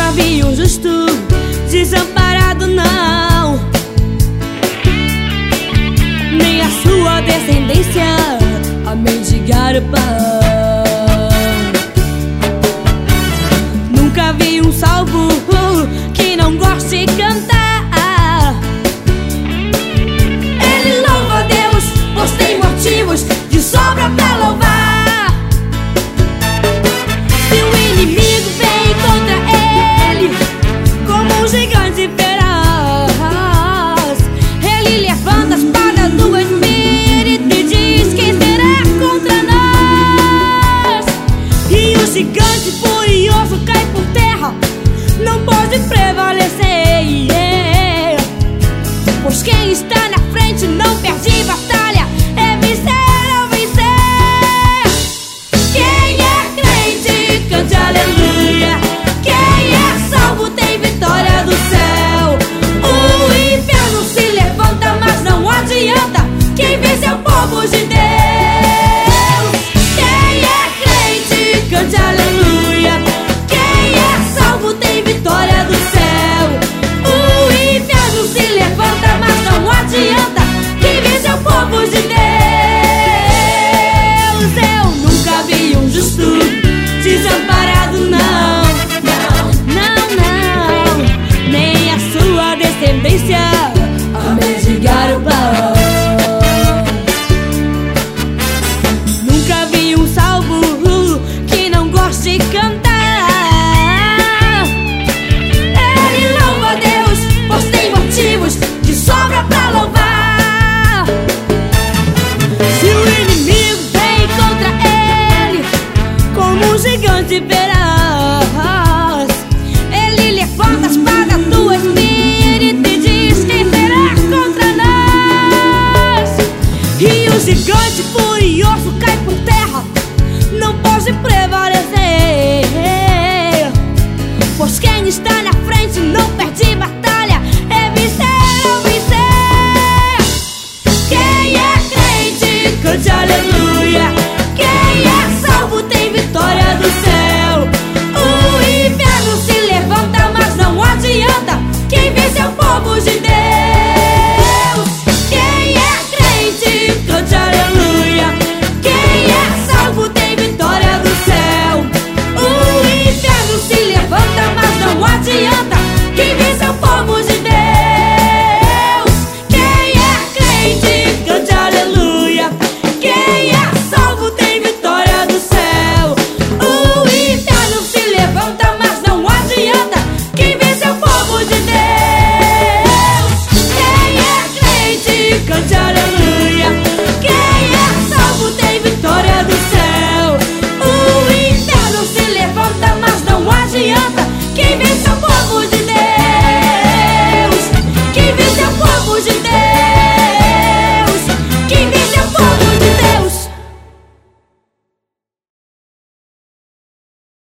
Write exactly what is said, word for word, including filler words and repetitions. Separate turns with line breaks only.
Nunca vi um justo desamparado, não, nem a sua descendência a mendigar o pão. Nunca vi um salvo que não goste de cantar. Ele louva a Deus, pois tem motivos de sobra pra louvar. Se o inimigo vem contra ele como um gigante feroz, ele levanta a espada do Espírito e diz que será contra nós. E o gigante furioso cai por terra, não pode prevalecer, yeah. Pois quem está na frente não perde batalha, é vencer ou vencer. Quem é crente, cante aleluia. Quem é salvo tem vitória do céu. O inferno se levanta, mas não adianta, quem vence é o povo de Deus. Quem é crente, cante aleluia. Quem é salvo tem vitória do céu. O inferno se levanta, mas não adianta, quem vence é o povo de Deus. Eu nunca vi um justo desamparado, não, não, não, nem a sua descendência a mendigar o pão. Nunca vi um salvo que não goste de cantar. Ele louva a Deus, pois tem motivos de sobra pra louvar. Se o inimigo vem contra ele como um gigante feroz, ele levanta a espada do Espírito e diz que será contra nós. E o gigante furioso cai por terra, não pode prevalecer, pois quem está na frente não perde batalha, é vencer ou vencer. Quem é crente, cante aleluia.